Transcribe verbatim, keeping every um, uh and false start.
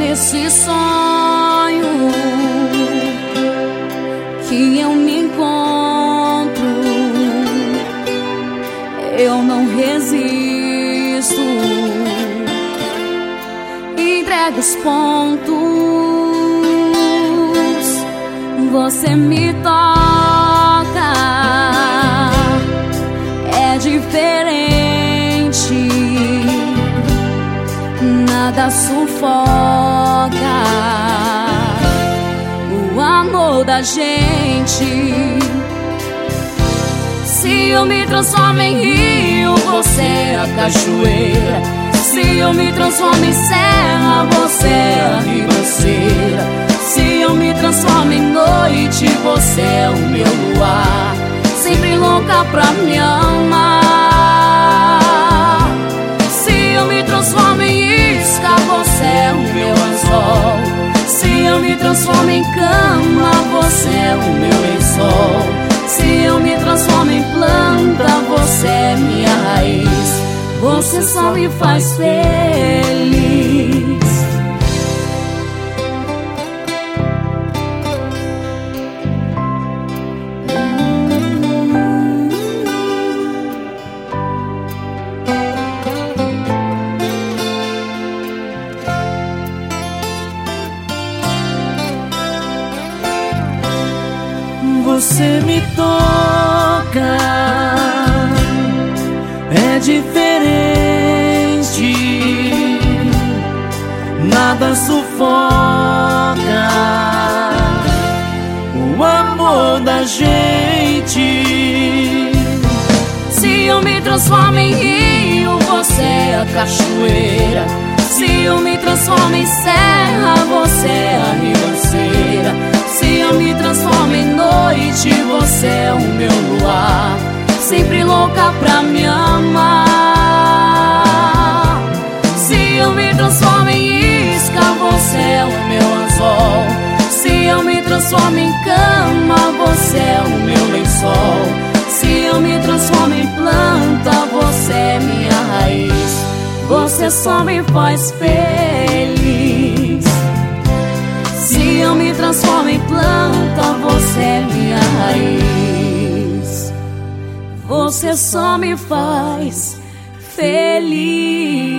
nesse sonho que eu me encontro, eu não resisto. Entrega os pontos, você me toca, é diferente, nada sufoca o amor da gente. Se eu me transformo em rio, você é a cachoeira. Se eu me transformo em serra, você é a ribanceira. Se eu me transformo em noite, você é o meu luar, sempre louca pra me amar. Se eu me transformo em isca, você é o meu anzol. Se eu me transformo em cama, você é o meu lençol. Se eu me transformo em planta, você é minha raiz. Você só me faz feliz. Você me toca, é diferente, nada sufoca o amor da gente. Se eu me transformo em rio, você é a cachoeira. Se eu me transformo em serra, você é a ribanceira. Se eu me transformo em noite, você é o meu luar, sempre louca pra me amar. Se eu me transformo em isca, você é o meu anzol. Se eu me transformo em cama, você é o meu lençol. Se eu me transformo em planta, você é minha raiz. Você só me faz feliz. Se eu me transformo em planta, você é minha raiz. Você só me faz feliz.